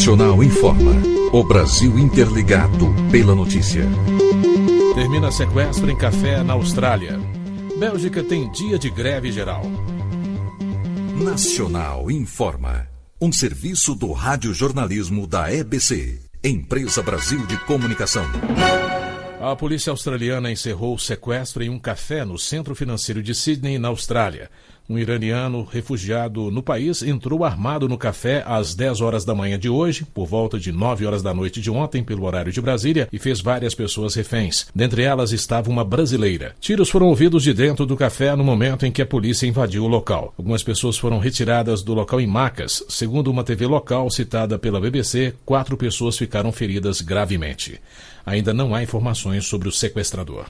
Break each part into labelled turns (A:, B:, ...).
A: Nacional informa. O Brasil interligado pela notícia.
B: Termina sequestro em café na Austrália. Bélgica tem dia de greve geral.
A: Nacional informa. Um serviço do radiojornalismo da EBC, Empresa Brasil de Comunicação.
B: A polícia australiana encerrou o sequestro em um café no centro financeiro de Sydney, na Austrália. Um iraniano refugiado no país entrou armado no café às 10 horas da manhã de hoje, por volta de 9 horas da noite de ontem, pelo horário de Brasília, e fez várias pessoas reféns. Dentre elas estava uma brasileira. Tiros foram ouvidos de dentro do café no momento em que a polícia invadiu o local. Algumas pessoas foram retiradas do local em macas. Segundo uma TV local citada pela BBC, 4 pessoas ficaram feridas gravemente. Ainda não há informações sobre o sequestrador.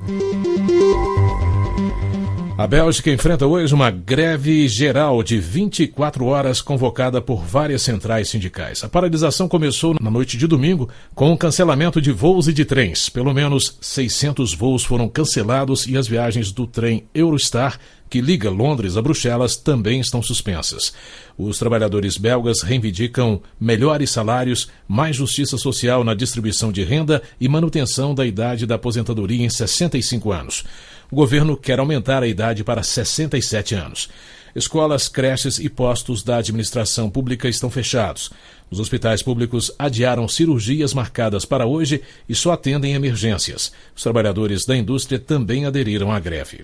B: A Bélgica enfrenta hoje uma greve geral de 24 horas convocada por várias centrais sindicais. A paralisação começou na noite de domingo com o cancelamento de voos e de trens. Pelo menos 600 voos foram cancelados e as viagens do trem Eurostar, que liga Londres a Bruxelas, também estão suspensas. Os trabalhadores belgas reivindicam melhores salários, mais justiça social na distribuição de renda e manutenção da idade da aposentadoria em 65 anos. O governo quer aumentar a idade para 67 anos. Escolas, creches e postos da administração pública estão fechados. Os hospitais públicos adiaram cirurgias marcadas para hoje e só atendem emergências. Os trabalhadores da indústria também aderiram à greve.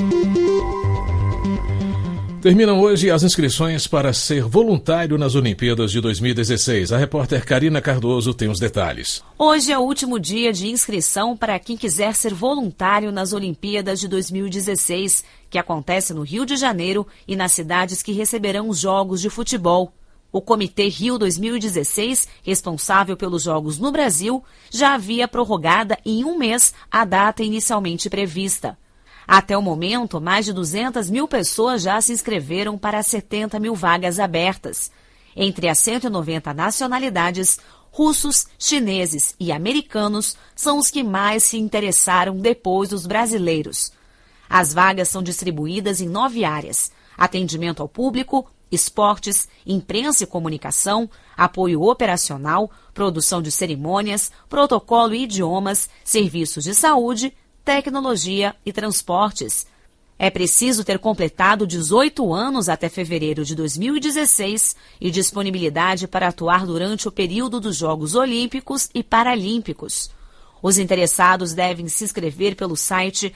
B: Terminam hoje as inscrições para ser voluntário nas Olimpíadas de 2016. A repórter Karina Cardoso tem os detalhes.
C: Hoje é o último dia de inscrição para quem quiser ser voluntário nas Olimpíadas de 2016, que acontece no Rio de Janeiro e nas cidades que receberão os Jogos de Futebol. O Comitê Rio 2016, responsável pelos Jogos no Brasil, já havia prorrogada em um mês a data inicialmente prevista. Até o momento, mais de 200 mil pessoas já se inscreveram para 70 mil vagas abertas. Entre as 190 nacionalidades, russos, chineses e americanos são os que mais se interessaram depois dos brasileiros. As vagas são distribuídas em 9 áreas: atendimento ao público, esportes, imprensa e comunicação, apoio operacional, produção de cerimônias, protocolo e idiomas, serviços de saúde, tecnologia e transportes. É preciso ter completado 18 anos até fevereiro de 2016 e disponibilidade para atuar durante o período dos Jogos Olímpicos e Paralímpicos. Os interessados devem se inscrever pelo site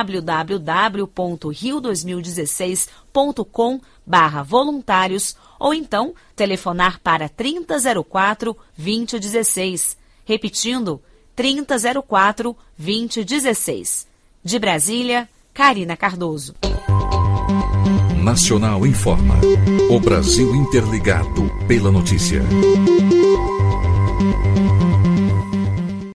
C: www.rio2016.com/voluntários ou então telefonar para 3004-2016. Repetindo, 3004-2016. De Brasília, Karina Cardoso.
A: Nacional informa. O Brasil interligado pela notícia.